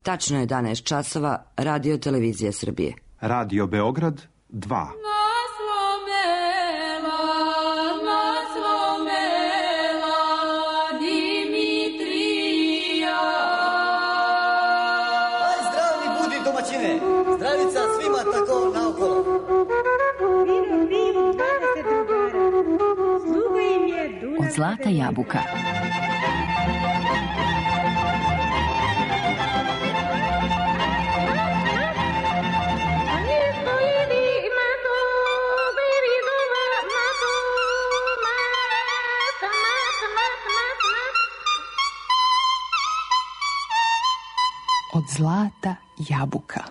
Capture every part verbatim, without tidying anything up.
Tačno je jedanaest časova, Radio Televizija Srbije. Radio Beograd dva. Zdravica svima tako naokolo. Od zlata jabuka. Od zlata jabuka.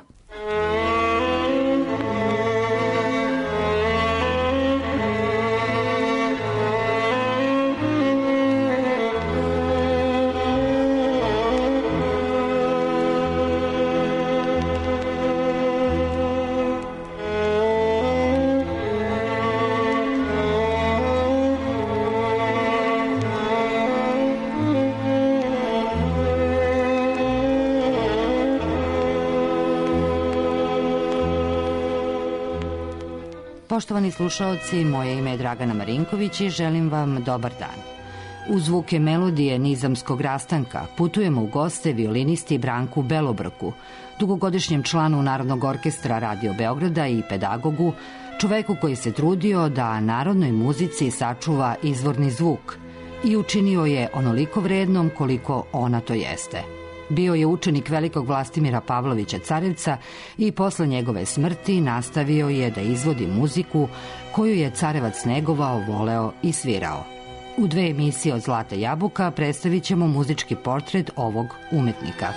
Poštovani slušaoci, moje ime je Dragana Marinković i želim vam dobar dan. U zvuke melodije nizamskog rastanka putujemo u goste violinisti Branku Belobrku, dugogodišnjem članu Narodnog orkestra Radio Beograda i pedagogu, čoveku koji se trudio da narodnoj muzici sačuva izvorni zvuk i učinio je onoliko vrednom koliko ona to jeste. Bio je učenik velikog Vlastimira Pavlovića Carevca i posle njegove smrti nastavio je da izvodi muziku koju je Carevac negovao, voleo i svirao. U dve emisije od Zlata jabuka predstavit ćemo muzički portret ovog umetnika.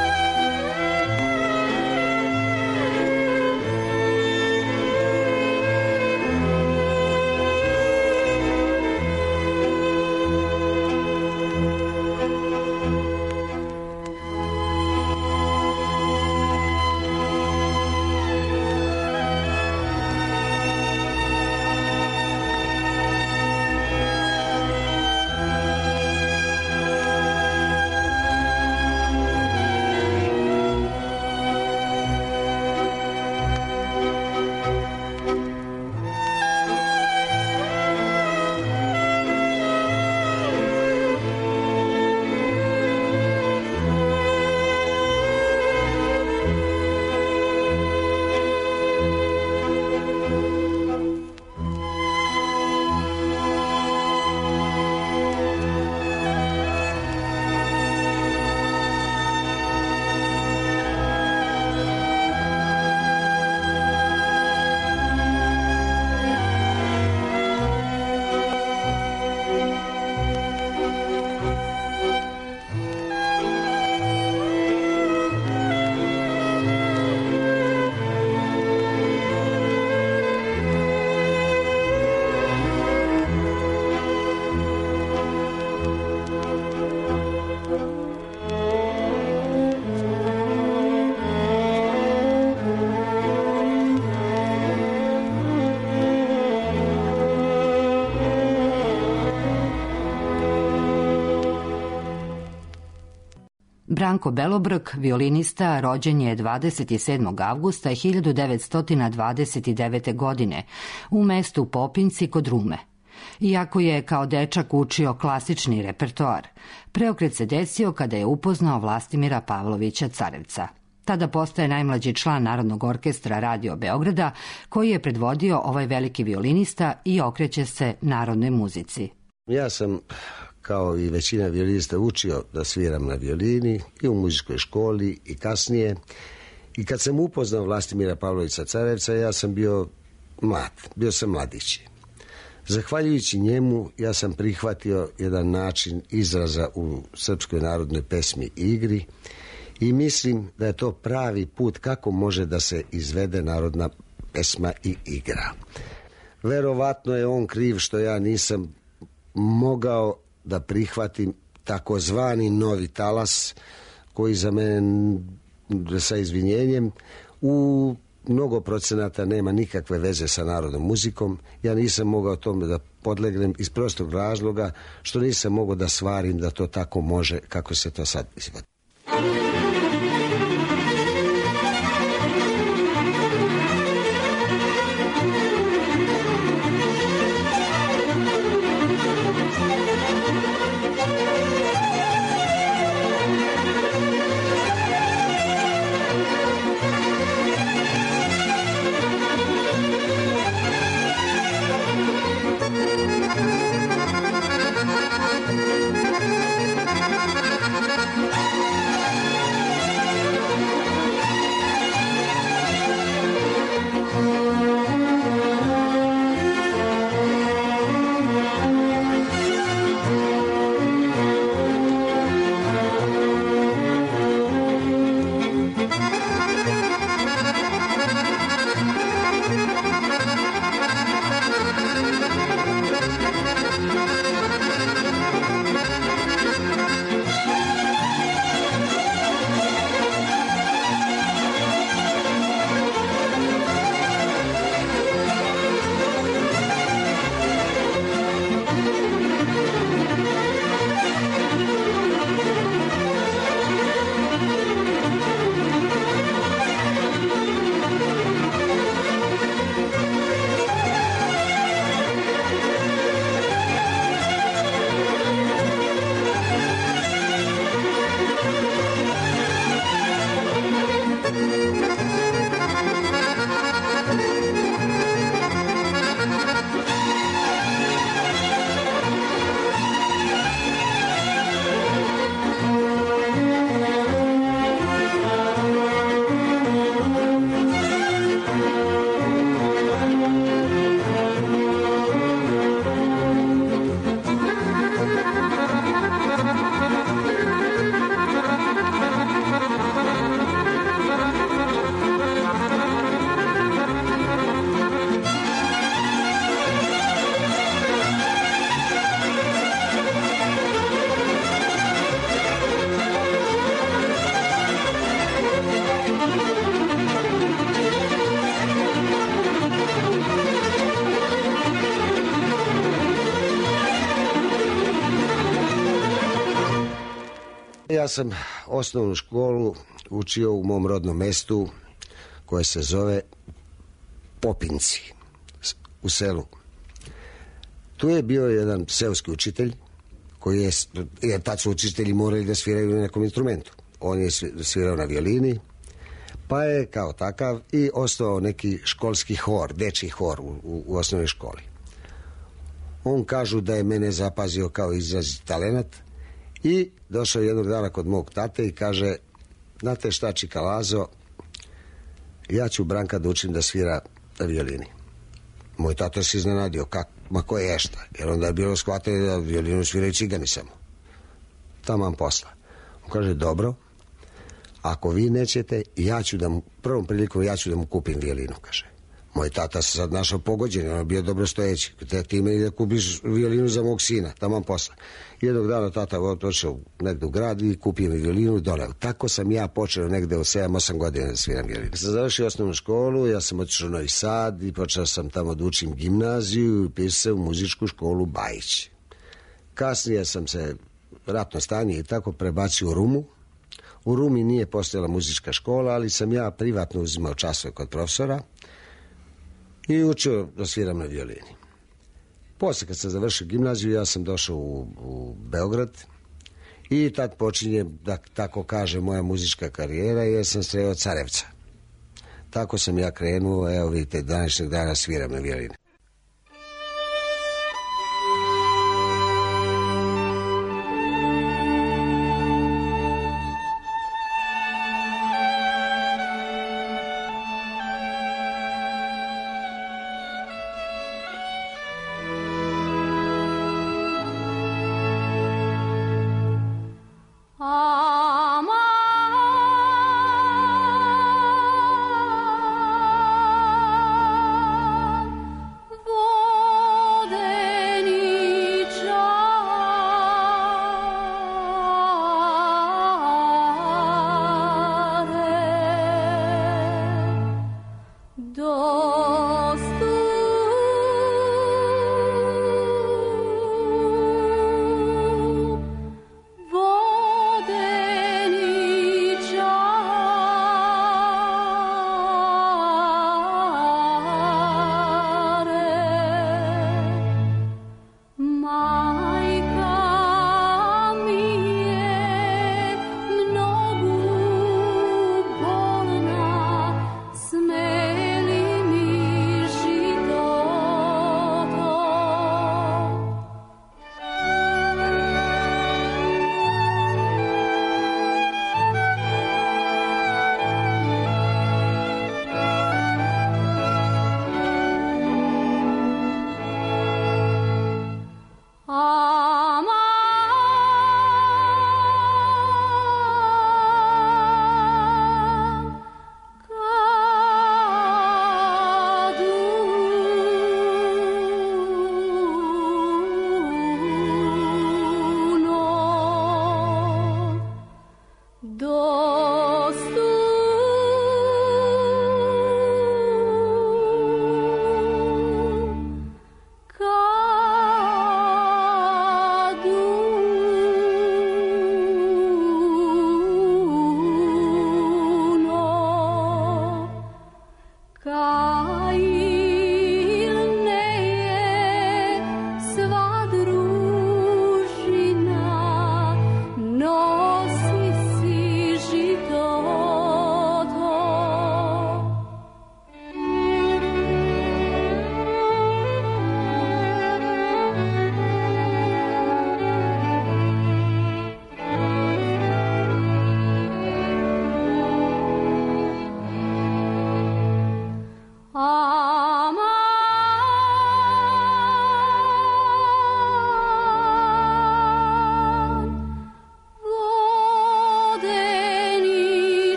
Branko Belobrk, violinista, rođen je dvadeset sedmog avgusta hiljadu devetsto dvadeset devete. godine u mestu Popinci kod Rume. Iako je kao dečak učio klasični repertoar, preokret se desio kada je upoznao Vlastimira Pavlovića Carevca. Tada postaje najmlađi član Narodnog orkestra Radio Beograda, koji je predvodio ovaj veliki violinista i okreće se narodnoj muzici. Ja sam, kao i većina violinista, učio da sviram na violini i u muzičkoj školi i kasnije. I kad sam upoznao Vlastimira Pavlovića Carevca, ja sam bio mlad, bio sam mladić. Zahvaljujući njemu, ja sam prihvatio jedan način izraza u srpskoj narodnoj pesmi i igri i mislim da je to pravi put kako može da se izvede narodna pesma i igra. Verovatno je on kriv što ja nisam mogao da prihvatim takozvani novi talas, koji za mene, sa izvinjenjem, u mnogo procenata nema nikakve veze sa narodnom muzikom. Ja nisam mogao tome da podlegnem iz prostog razloga što nisam mogao da svarim da to tako može kako se to sad izvodi. ja sam osnovnu školu učio u mom rodnom mestu koje se zove Popinci u selu. Tu je bio jedan seoski učitelj koji je, jer tad su učitelji morali da sviraju na nekom instrumentu. On je svirao na violini, pa je kao takav i ostao neki školski hor, dečji hor u, u, u osnovnoj školi. On kažu da je mene zapazio kao izrazit talenat i došao jednog dana kod mog tate i kaže, znate šta, čika Lazo, ja ću Branka da učim da svira na violini. Moj tata se iznenadio, kak, ma ko je šta, jer onda je bilo shvatio da violinu sviraju cigani samo. Taman posla. On kaže, dobro, ako vi nećete, ja ću da mu, prvom prilikom ja ću da mu kupim violinu, kaže. Moj tata se sad našao pogođen, on je bio dobro stojeći. Ti meni da kupiš violinu za mog sina, taman posla. Jednog dana tata otišao negde u grad i kupio mi violinu i doneo. Tako sam ja počeo negde od sedam osam godina da sviram violinu. Kad sam završio osnovnu školu, ja sam otišao u Novi Sad i počeo sam tamo da učim gimnaziju i pisao se u muzičku školu Bajić. Kasnije sam se, ratno stanje i tako, prebacio u Rumu. U Rumi nije postojala muzička škola, ali sam ja privatno uzimao časove kod profesora i učio da sviram na violini. Posle kad sam završio gimnaziju, ja sam došao u, u Beograd i tad počinje, da tako kaže, moja muzička karijera, jer sam sreo Carevca. Tako sam ja krenuo, evo vidite, današnjeg dana sviram na violini.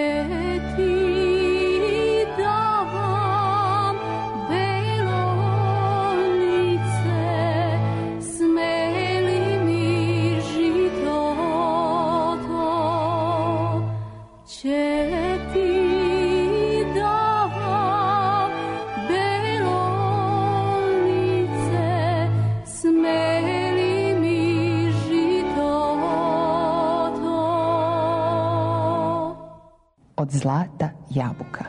Od zlata jabuka.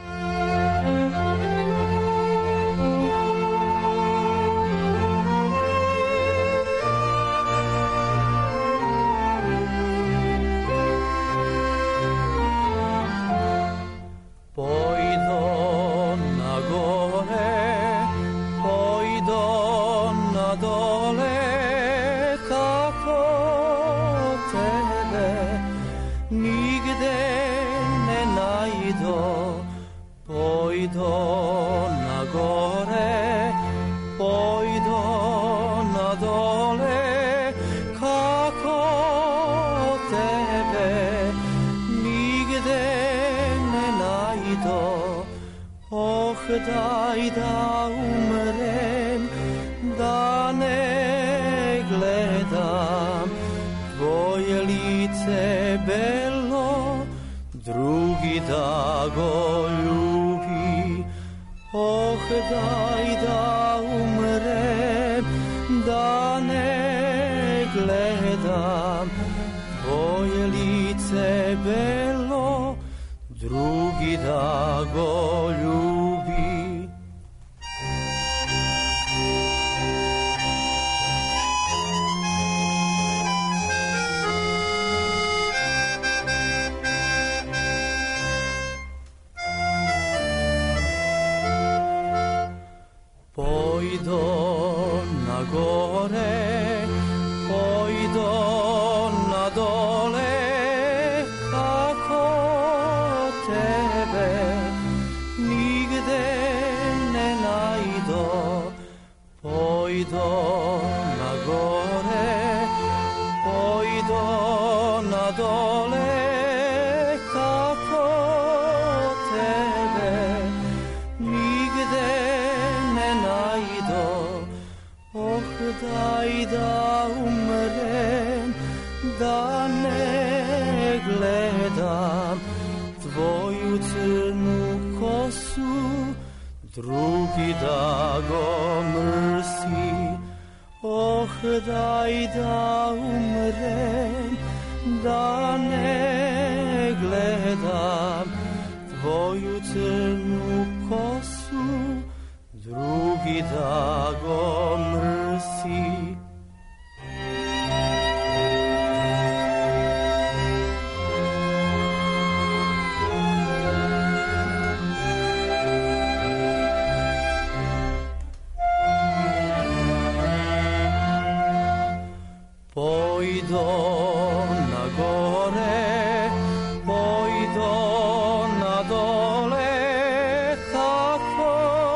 Daj da umrem, da ne gledam tvoje lice belo, drugi da go ljubi. Oh, daj da umrem, da ne gledam tvoje lice belo, drugi da go ljubi. Pojdo na gore, pojdo na dole, kako tebe nigde ne najdo. Pojdo na gore, pojdo na dole, kako tebe nigde ne najdo. Oh, daj da umrem, da ne gledam tvoju crnu kosu, drugi da go mrsi. Oh, daj da umrem, da ne gledam tvoju crnu kosu, drugi da go mrsi. Pojdo na gore, pojdo na dole, kako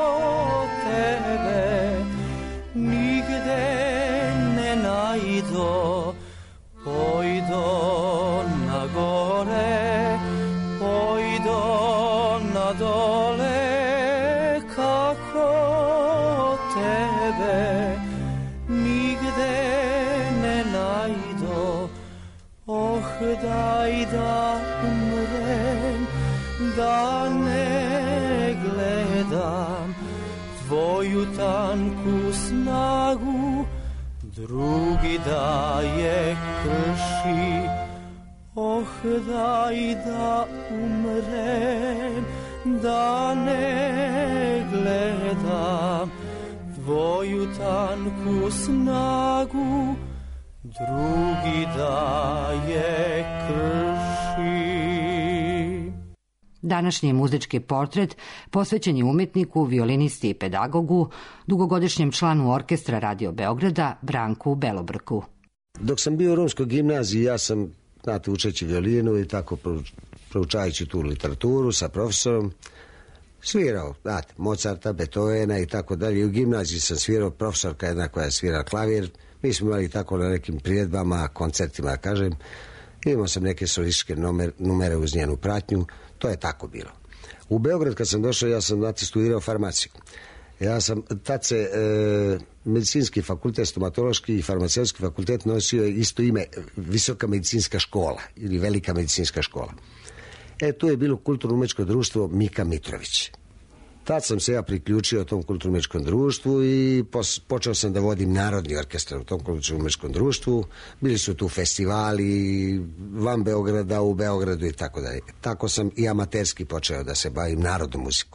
tebe nigde ne najdo. Pojdo na gore, pojdo na dole, kako tebe nigde ne najdo. Oh, daj da umrem, da ne gledam tvoju tanku snagu, drugi da je krši. Oh, daj da umrem, da ne gledam tvoju tanku snagu, drugi da je krši. Današnji muzički portret posvećen je umjetniku, violinisti i pedagogu, dugogodišnjem članu orkestra Radio Beograda, Branku Belobrku. Dok sam bio u Romskoj gimnaziji, ja sam, znate, učeći violinu i tako proučavajući tu literaturu sa profesorom, svirao, znate, Mozarta, Beethovena i tako dalje. U gimnaziji sam svirao, profesorka jedna koja je svira klavir. Mi smo imali tako na nekim priredbama, koncertima, kažem. Imao sam neke solističke numer, numere uz njenu pratnju, to je tako bilo. U Beograd kad sam došao, ja sam znate studirao farmaciju. Ja sam, tad se e, medicinski fakultet, stomatološki i farmaceutski fakultet nosio je isto ime Visoka medicinska škola ili Velika medicinska škola. E, tu je bilo kulturno-umečko društvo Mika Mitrović. Tad sam se ja priključio tom kulturno-umečkom društvu i pos, počeo sam da vodim narodni orkestar u tom kulturno-umečkom društvu. Bili su tu festivali van Beograda, u Beogradu i tako dalje. Tako sam i amaterski počeo da se bavim narodnom muzikom.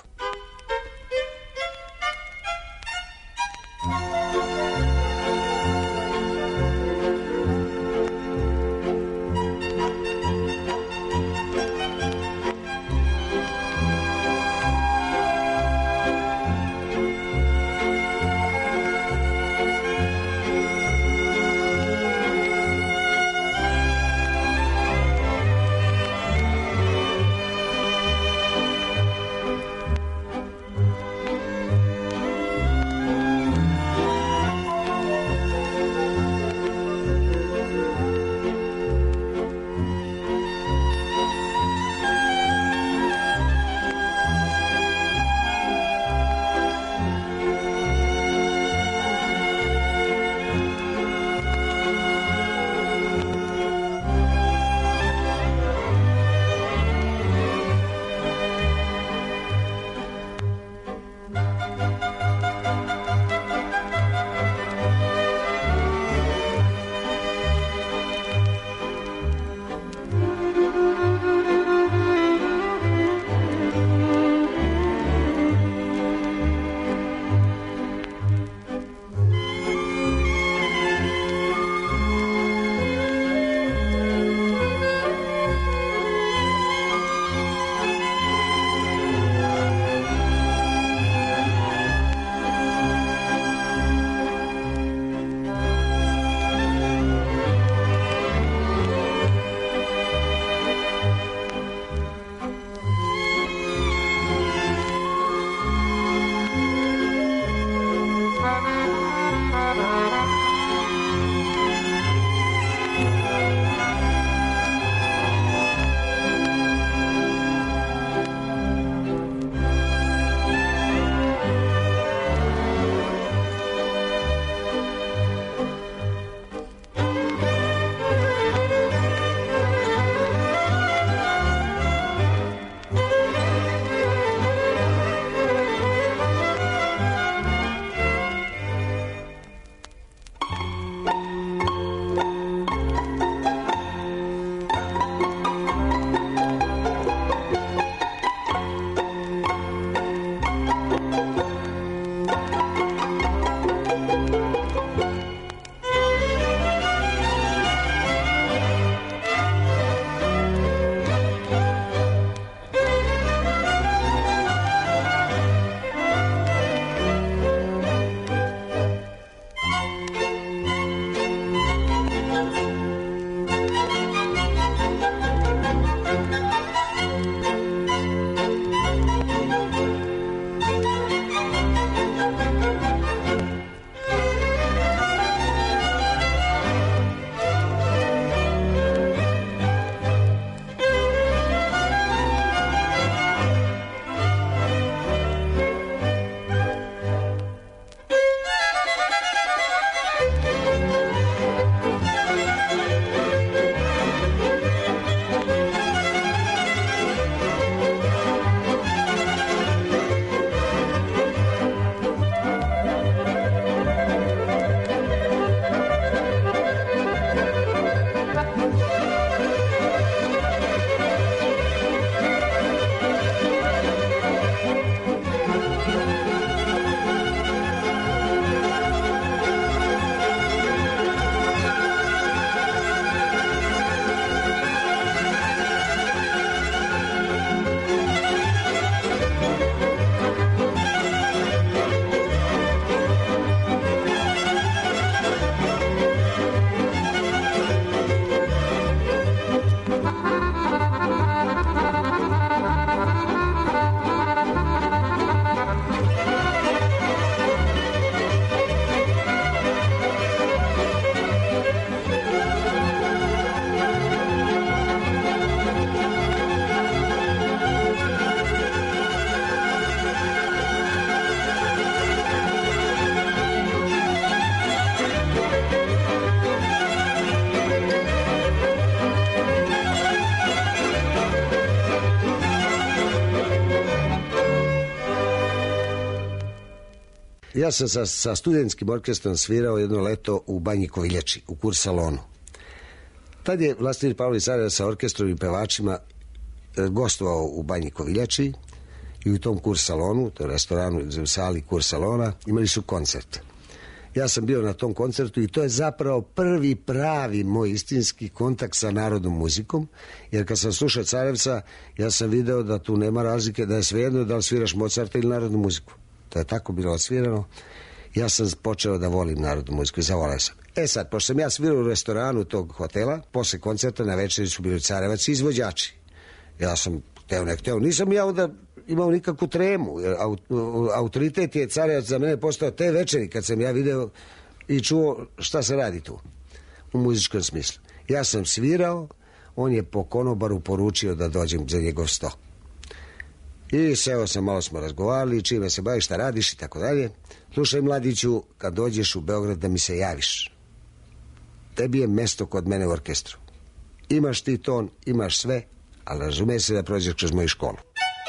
Ja sam sa, sa studentskim orkestrom svirao jedno leto u Banji Koviljači, u Kurs salonu. Tad je Vlastimir Pavlović Carevac sa orkestrom i pevačima e, gostovao u Banji Koviljači i u tom Kurs salonu, to je restoranu u sali Kurs salona, imali su koncert. Ja sam bio na tom koncertu i to je zapravo prvi pravi moj istinski kontakt sa narodnom muzikom, jer kad sam slušao Carevca, ja sam video da tu nema razlike, da je svejedno da li sviraš Mozarta ili narodnu muziku. To je tako bilo odsvirano. Ja sam počeo da volim narodnu muziku i zavoleo sam. E sad, pošto sam ja svirao u restoranu tog hotela, posle koncerta na večeri su bili Carevac i izvođači. Ja sam hteo ne hteo. Nisam ja onda imao nikakvu tremu. Jer autoritet je Carevac za mene postao te večeri kad sam ja video i čuo šta se radi tu u muzičkom smislu. Ja sam svirao, on je po konobaru poručio da dođem za njegov sto. I seo sam, malo smo razgovarali, čime se baviš, šta radiš i tako dalje. Slušaj, mladiću, kad dođeš u Beograd da mi se javiš. Tebi je mesto kod mene u orkestru. Imaš ti ton, imaš sve, ali razume se da prođeš kroz moju školu.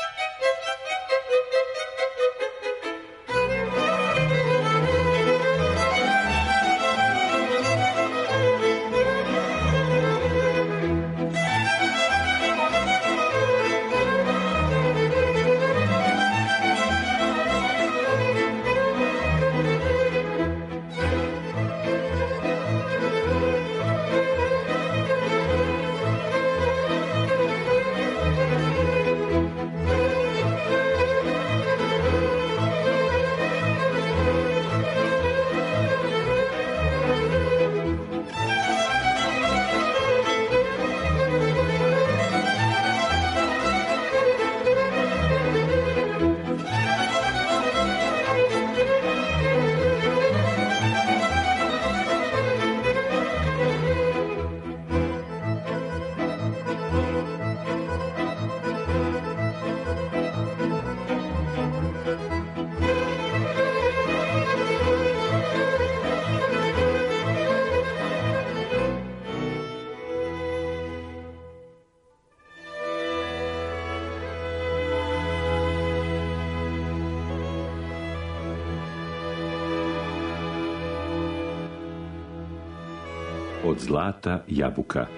Od zlata jabuka.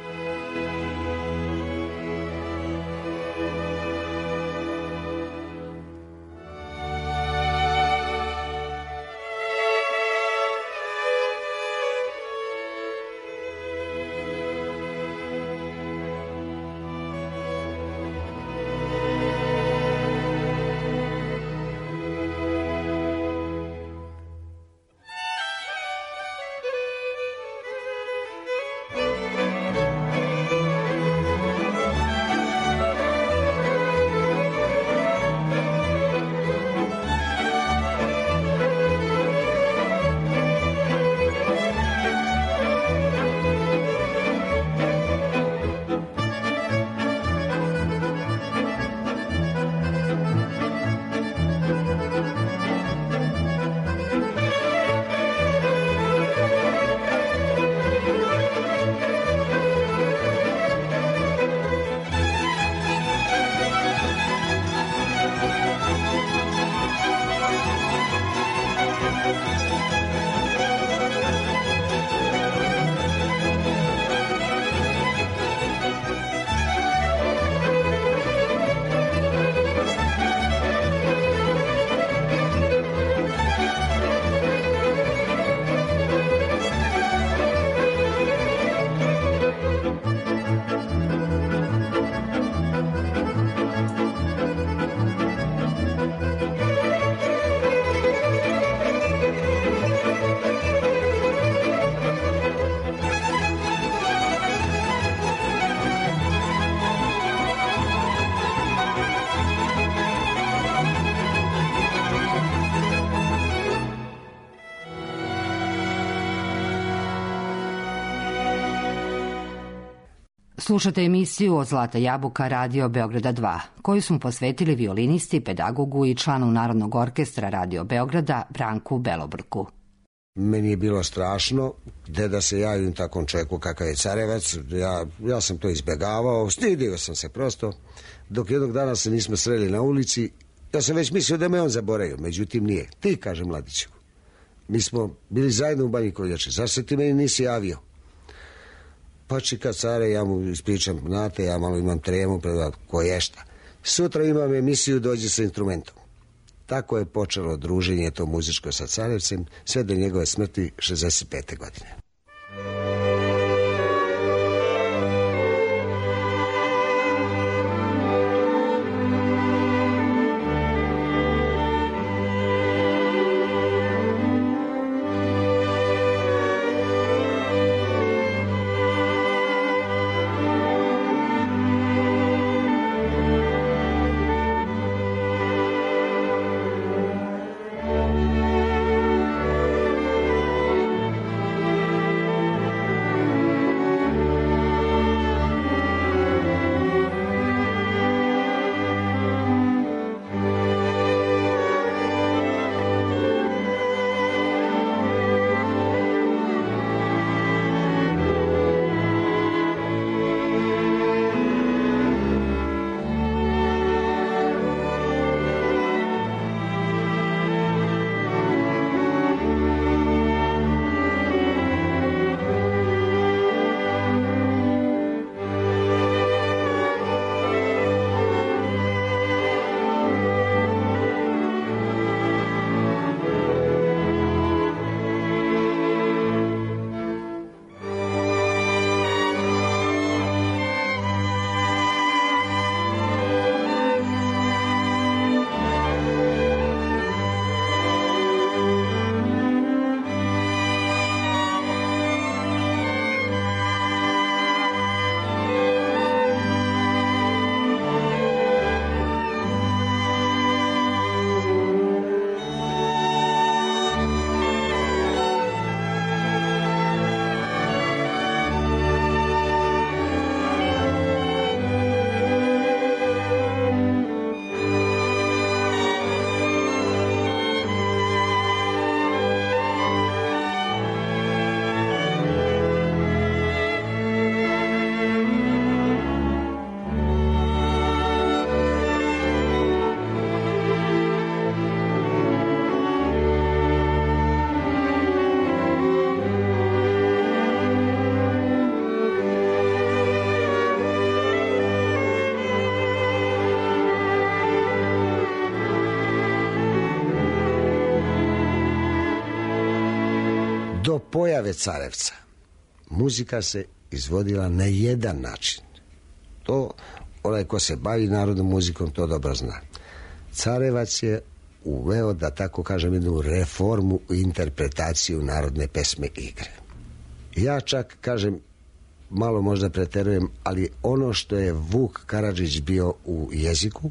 Slušate emisiju Od zlata jabuka Radio Beograda dva, koju smo posvetili violinisti, pedagogu i članu Narodnog orkestra Radio Beograda Branku Belobrku. Meni je bilo strašno gde da se javim takvom čovjeku kakav je Carevac. Ja, ja sam to izbjegavao, stidio sam se prosto. Dok jednog dana se nismo sreli na ulici, ja sam već mislio da me on zaboravio, međutim nije. Ti, kaže mladiću, mi smo bili zajedno u Banji Kornjači, zar se ti meni nisi javio? Pa čika care, ja mu ispričam, znate, ja malo imam tremu, preda koješta. Sutra imam emisiju, dođi sa instrumentom. Tako je počelo druženje to muzičko sa Carevcem, sve do njegove smrti šezdeset pete godine. Do pojave Carevca muzika se izvodila na jedan način. To onaj ko se bavi narodnom muzikom to dobro zna. Carevac je uveo, da tako kažem, jednu reformu u interpretaciju narodne pesme i igre. Ja čak kažem, malo možda preterujem, ali ono što je Vuk Karadžić bio u jeziku,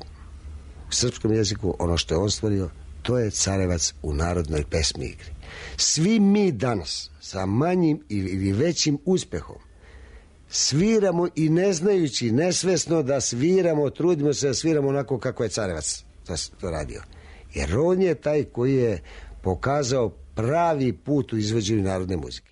u srpskom jeziku, ono što je on stvorio, to je Carevac u narodnoj pesmi i igri. Svi mi danas sa manjim ili većim uspehom sviramo i ne znajući, nesvesno da sviramo, trudimo se da sviramo onako kako je Carevac to radio. Jer on je taj koji je pokazao pravi put u izvođenju narodne muzike.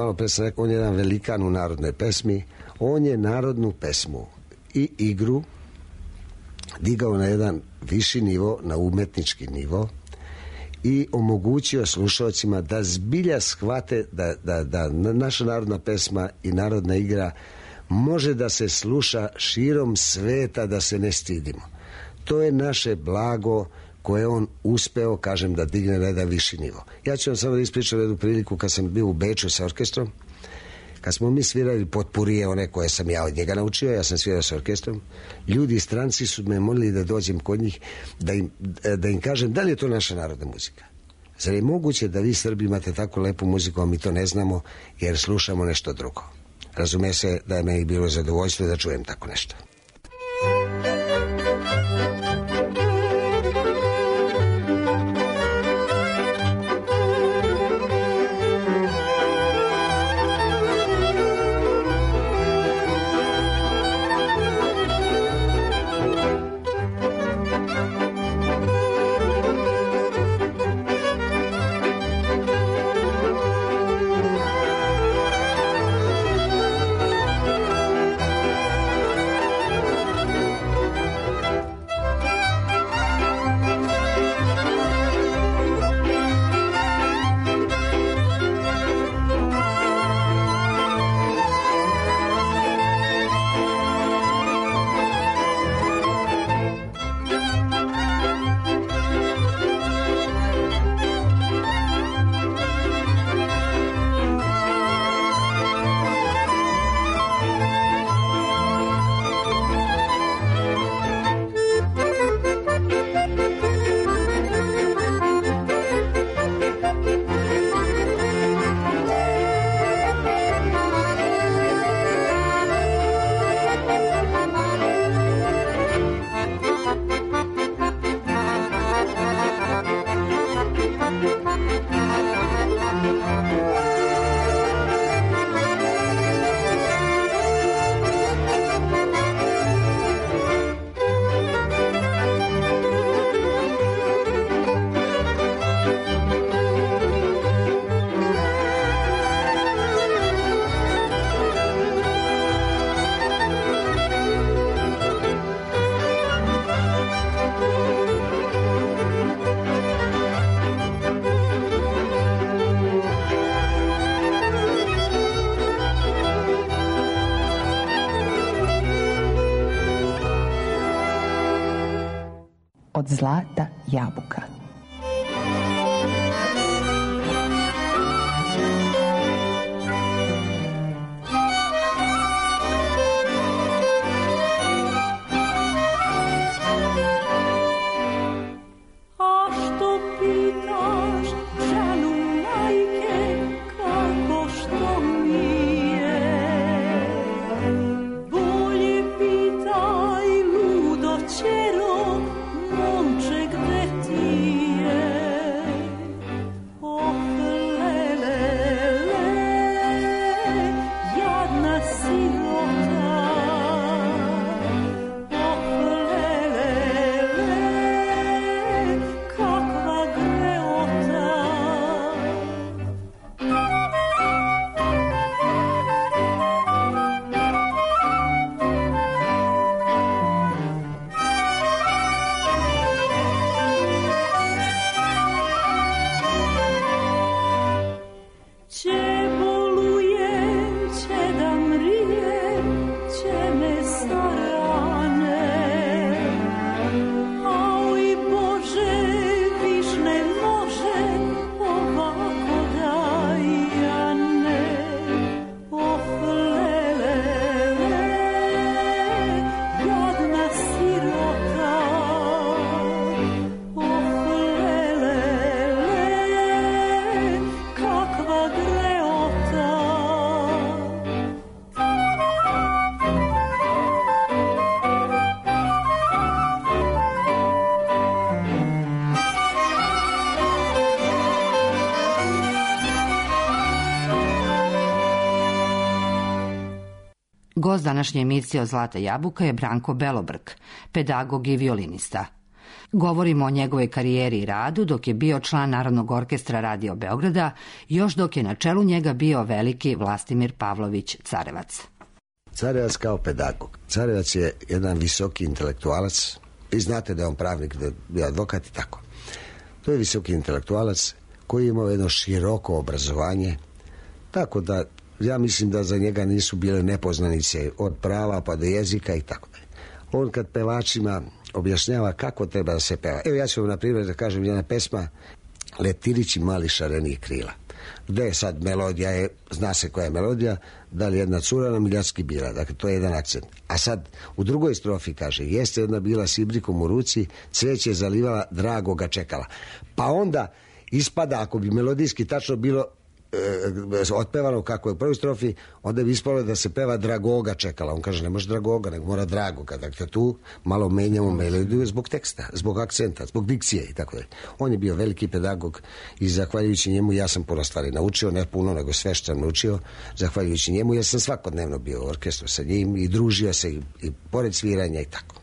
malo pre sam rekao, on je jedan velikan u narodnoj pesmi. On je narodnu pesmu i igru digao na jedan viši nivo, na umetnički nivo, i omogućio slušalcima da zbilja shvate da, da, da naša narodna pesma i narodna igra može da se sluša širom sveta, da se ne stidimo. To je naše blago koje on uspeo, kažem, da digne na jedan viši nivo. Ja ću vam samo da ispričam jednu priliku kad sam bio u Beču sa orkestrom. Kad smo mi svirali potpurije, one koje sam ja od njega naučio, ja sam svirao sa orkestrom, ljudi iz stranci su me molili da dođem kod njih, da im, da im kažem da li je to naša narodna muzika. Zar je moguće da vi Srbi imate tako lepu muziku, a mi to ne znamo jer slušamo nešto drugo? Razume se da je meni bilo zadovoljstvo da čujem tako nešto. Od zlata jabuka. Gost današnje emisije od Zlata jabuka je Branko Belobrk, pedagog i violinista. Govorimo o njegovoj karijeri i radu dok je bio član Narodnog orkestra Radio Beograda, još dok je na čelu njega bio veliki Vlastimir Pavlović Carevac. Carevac kao pedagog. Carevac je jedan visoki intelektualac. Vi znate da je on pravnik, da je bio advokat i tako. To je visoki intelektualac koji je imao jedno široko obrazovanje, tako da ja mislim da za njega nisu bile nepoznanice od prava pa do jezika i tako dalje. On kad pevačima objašnjava kako treba da se peva. Evo ja ću vam na primjer da kažem jedna pesma Letirići mali šarenih krila. Gde je sad melodija, je, zna se koja je melodija, da li jedna cura na Miljacki bila, dakle to je jedan akcent. A sad u drugoj strofi kaže, jeste jedna bila s ibrikom u ruci, cveće zalivala, drago ga čekala. Pa onda ispada, ako bi melodijski tačno bilo e, otpevano kako je u prvoj strofi, onda bi ispalo da se peva Dragoga čekala. On kaže, ne može Dragoga, nego mora Dragoga. Dakle, tu malo menjamo melodiju zbog teksta, zbog akcenta, zbog dikcije i tako dalje. On je bio veliki pedagog i zahvaljujući njemu ja sam puno stvari naučio, ne puno, nego sve što sam naučio, zahvaljujući njemu, jer sam svakodnevno bio u orkestru sa njim i družio se i, i pored sviranja i tako.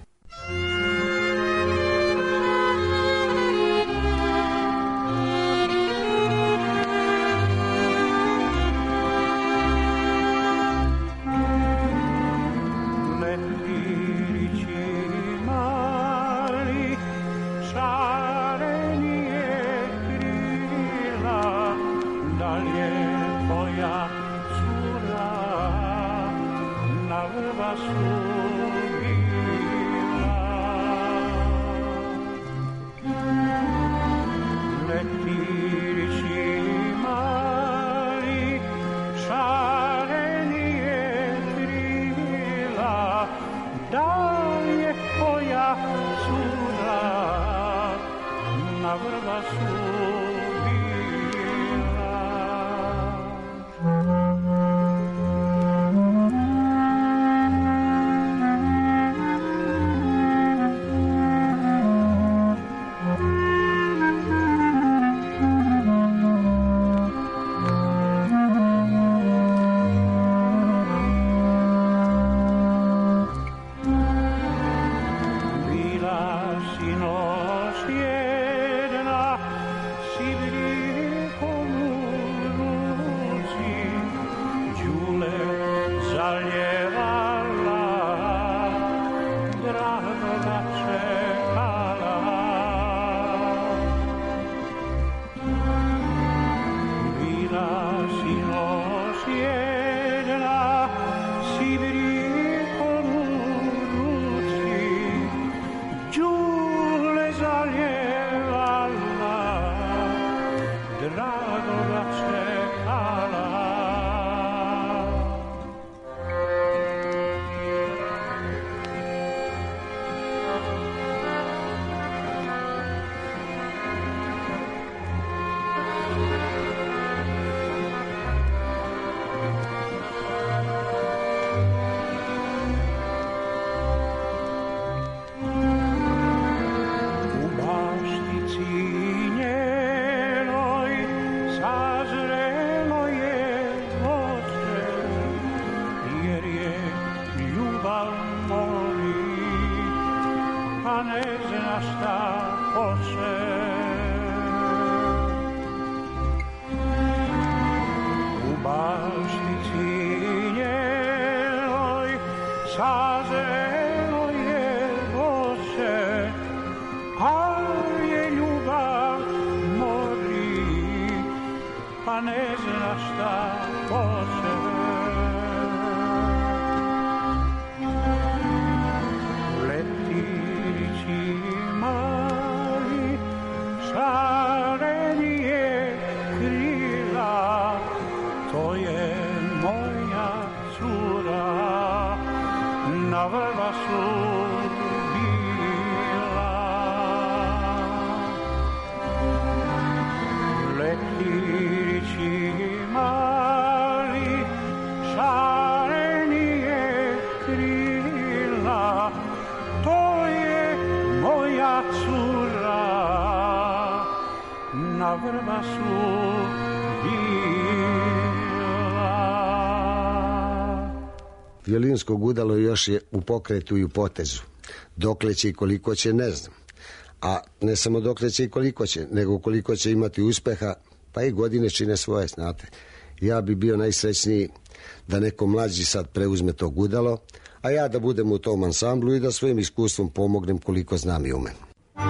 Violinsko gudalo još je u pokretu i u potezu. Dokle će i koliko će, ne znam. A ne samo dokle će i koliko će, nego koliko će imati uspeha, pa i godine čine svoje, znate. Ja bi bio najsrećniji da neko mlađi sad preuzme to gudalo, a ja da budem u tom ansamblu i da svojim iskustvom pomognem koliko znam i umem.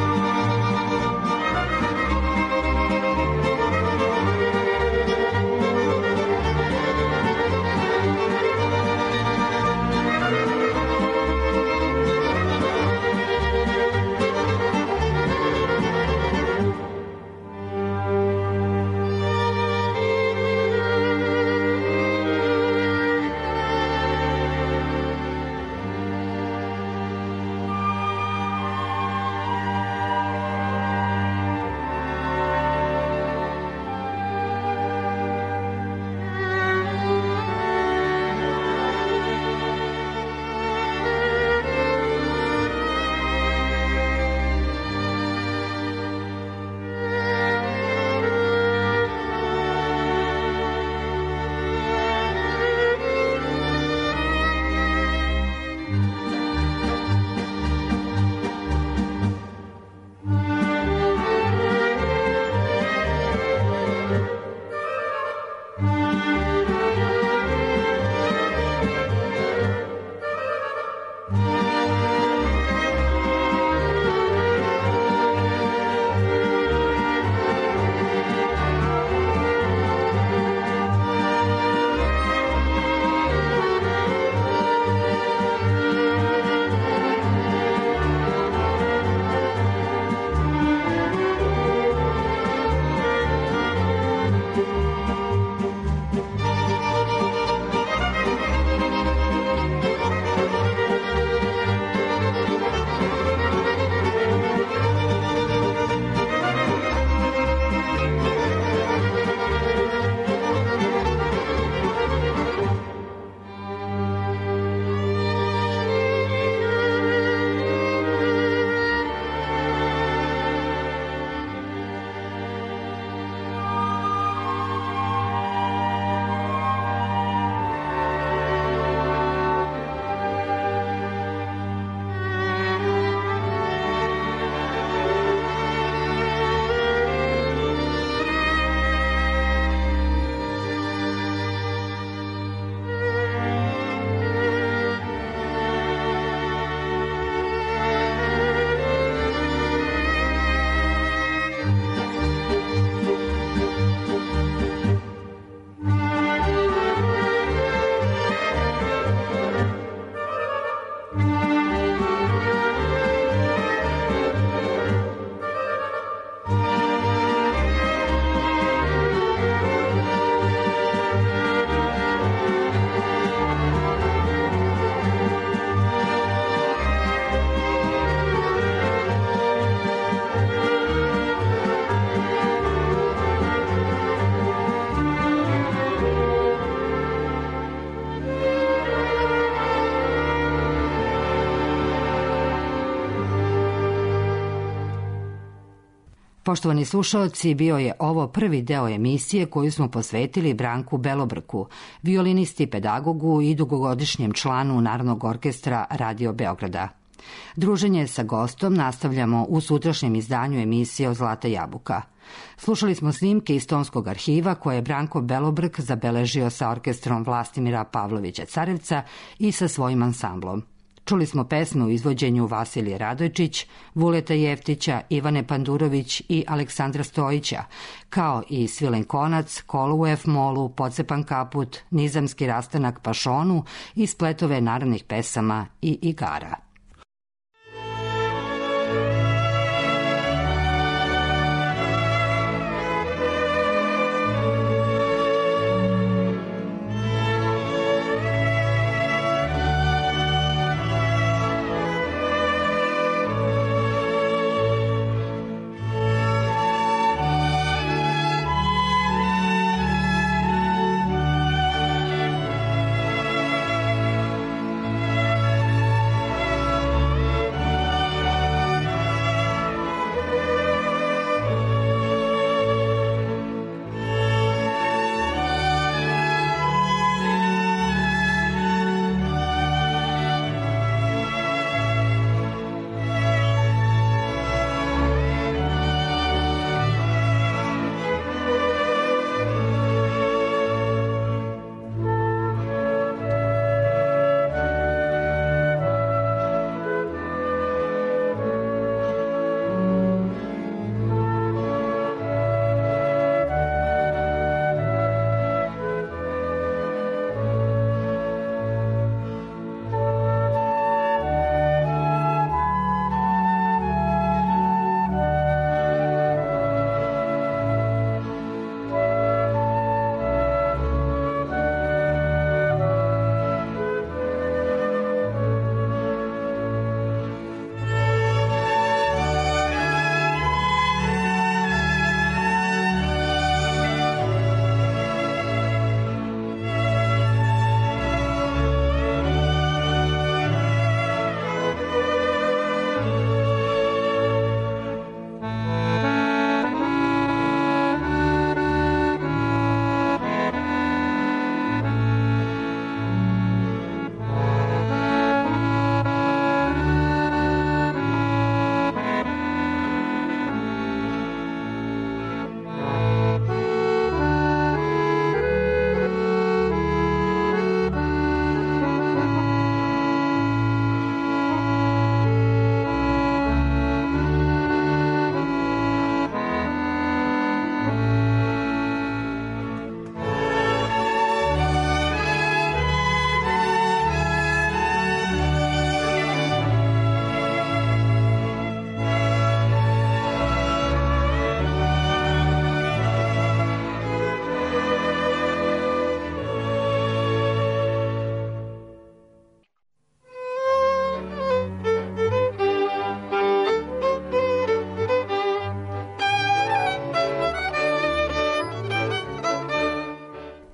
Poštovani slušaoci, bio je ovo prvi deo emisije koju smo posvetili Branku Belobrku, violinisti, pedagogu i dugogodišnjem članu Narodnog orkestra Radio Beograda. Druženje sa gostom nastavljamo u sutrašnjem izdanju emisije o Zlata jabuka. Slušali smo snimke iz tonskog arhiva koje je Branko Belobrk zabeležio sa orkestrom Vlastimira Pavlovića Carevca i sa svojim ansamblom. Čuli smo pesme u izvođenju Vasilije Radojčić, Vuleta Jeftića, Ivane Pandurović i Aleksandra Stojića, kao i Svilen Konac, Kolo u F-molu, Pocepan kaput, Nizamski rastanak pašonu i spletove narodnih pesama i igara.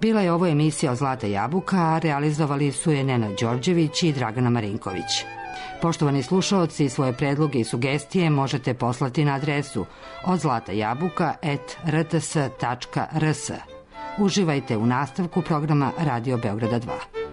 Bila je ovo emisija od Zlata jabuka, a realizovali su je Nenad Đorđević i Dragana Marinković. Poštovani slušaoci, svoje predloge i sugestije možete poslati na adresu od zlata jabuka et r t s tačka r s. Uživajte u nastavku programa Radio Beograda dva.